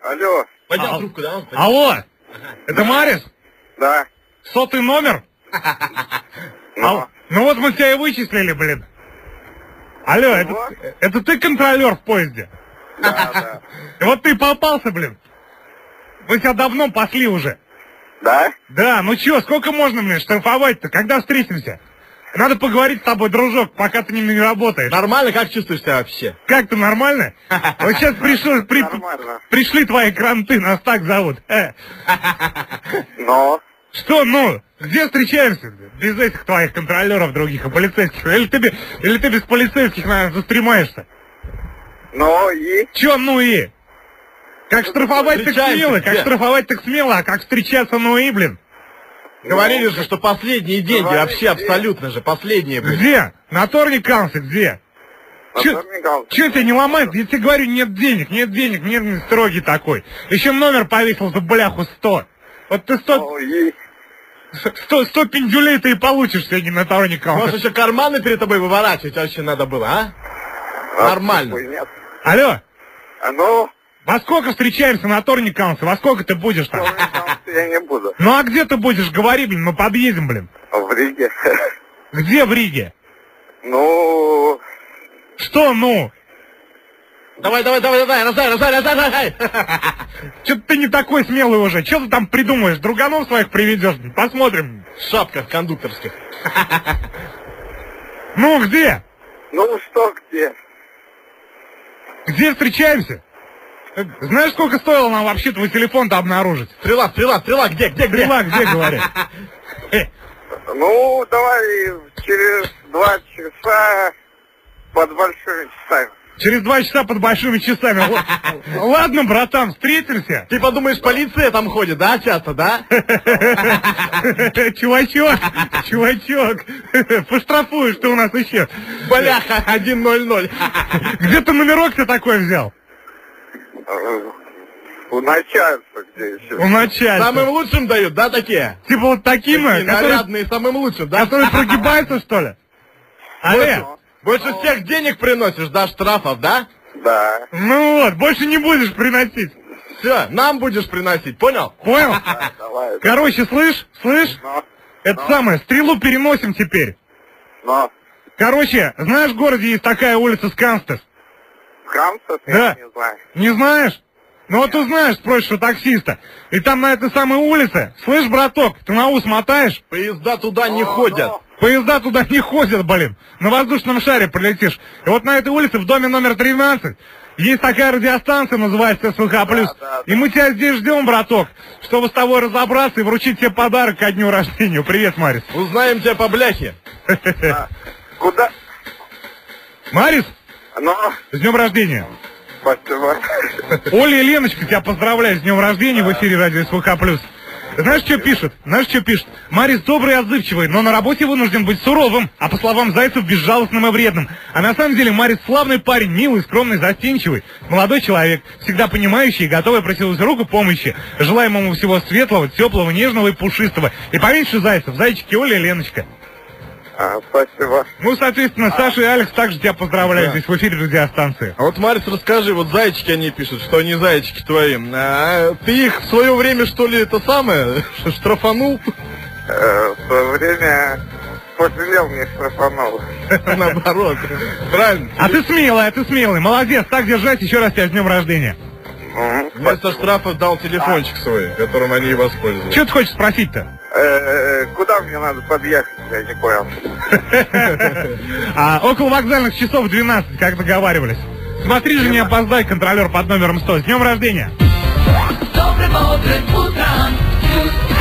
Алло. Поднял трубку, да? Алло, это Марис? Да. 100-й номер? Ну, Ну вот мы тебя и вычислили, блин. Алло, это ты контролер в поезде? да. И вот ты попался, блин. Мы тебя давно пошли уже. Да? Да, ну чё, сколько можно, блин, штрафовать-то? Когда встретимся? Надо поговорить с тобой, дружок, пока ты не работаешь. Нормально, как чувствуешь себя вообще? Как ты, нормально? Вот сейчас Нормально. пришли твои кранты, нас так зовут. Но. Что, ну? Где встречаемся? Без этих твоих контролеров других и полицейских. Или ты без полицейских, наверное, застремаешься? Ну и? Чё, ну и? Как штрафовать так Встречаемся смело, где? как штрафовать так смело, а как встречаться, ну и, блин. Говорили же, что последние деньги, Говорили. вообще абсолютно же, последние были. Где? На Торникансе, где? Чё тебя не ломает? Я тебе говорю, нет денег, мне строгий такой. Еще номер повесил за бляху 100. Вот ты 100 Ну и? пиндюлей ты и получишь сегодня на Торникансе. Может, еще карманы перед тобой выворачивать вообще надо было, а? Нормально. Нет. Алло, А ну? во сколько встречаемся на Торникансе? Во сколько ты будешь там? Я не буду. Ну а где ты будешь? Говори, блин, мы подъедем, блин. В Риге. Где в Риге? Ну... Что, ну? Давай, раздай. Что-то ты не такой смелый уже. Что ты там придумаешь? Друганов своих приведешь? Посмотрим. В шапках кондукторских. Ну, где? Ну что где? Где встречаемся? Знаешь, сколько стоило нам вообще твой телефон-то обнаружить? Стрела, где? Стрела где, говорят? Ну, давай через 2 часа под большими часами. Через 2 часа под большими часами. Ладно, братан, встретимся. Ты подумаешь, полиция там ходит, да, часто, да? Чувачок, поштрафуешь ты у нас еще. Бляха, 1-0-0. Где ты номерок-то такой взял? У начальства где еще? У начальства. Самым лучшим дают, да, такие? Типа вот таким, Такие нарядные, самым лучшим, да? которые прогибаются, что ли? Алло. Больше всех денег приносишь, да, штрафов, да? Да. Ну вот, больше не будешь приносить. Все, нам будешь приносить, понял? Понял? Да, давай. Короче, слышь? Но. Это самое, стрелу переносим теперь. Но. Короче, знаешь, в городе есть такая улица Сканстес? Камсов Да. я не знаю. Не знаешь? Ну вот узнаешь, спросишь у таксиста. И там на этой самой улице, слышь, браток, ты на ус мотаешь? Поезда туда не ходят. Поезда туда не ходят, блин. На воздушном шаре прилетишь. И вот на этой улице, в доме номер 13, есть такая радиостанция, называется СВХ+. Да. И мы тебя здесь ждем, браток, чтобы с тобой разобраться и вручить тебе подарок ко дню рождения. Привет, Марис. Узнаем тебя по бляхе. Куда? Марис, Ну, с днем рождения. спасибо. Оля и Леночка тебя поздравляют с днем рождения в эфире радио СВХ+. Знаешь, что пишут? Марис добрый и отзывчивый, но на работе вынужден быть суровым, а по словам Зайцев, безжалостным и вредным. А на самом деле Марис славный парень, милый, скромный, застенчивый, молодой человек, всегда понимающий и готовый протянуть руку помощи. Желаем ему всего светлого, теплого, нежного и пушистого. И поменьше Зайцев, зайчики Оля и Леночка. Спасибо. Ну, соответственно, Саша и Алекс также тебя поздравляют здесь в эфире радиостанции. А вот, Марис, расскажи, вот зайчики они пишут, что они зайчики твои. А ты их в свое время, что ли, это самое, штрафанул? В свое время пожалел, мне штрафанул. Наоборот. Правильно. А ты смелый, молодец, так держать, еще раз тебя с днем рождения. Вместо штрафа дал телефончик свой, которым они и воспользовались. Что ты хочешь спросить-то? Куда мне надо подъехать, я не понял. Около вокзальных часов 12, как договаривались. Смотри же, не опоздай, контролер под номером 100. С днем рождения! Добрым утром,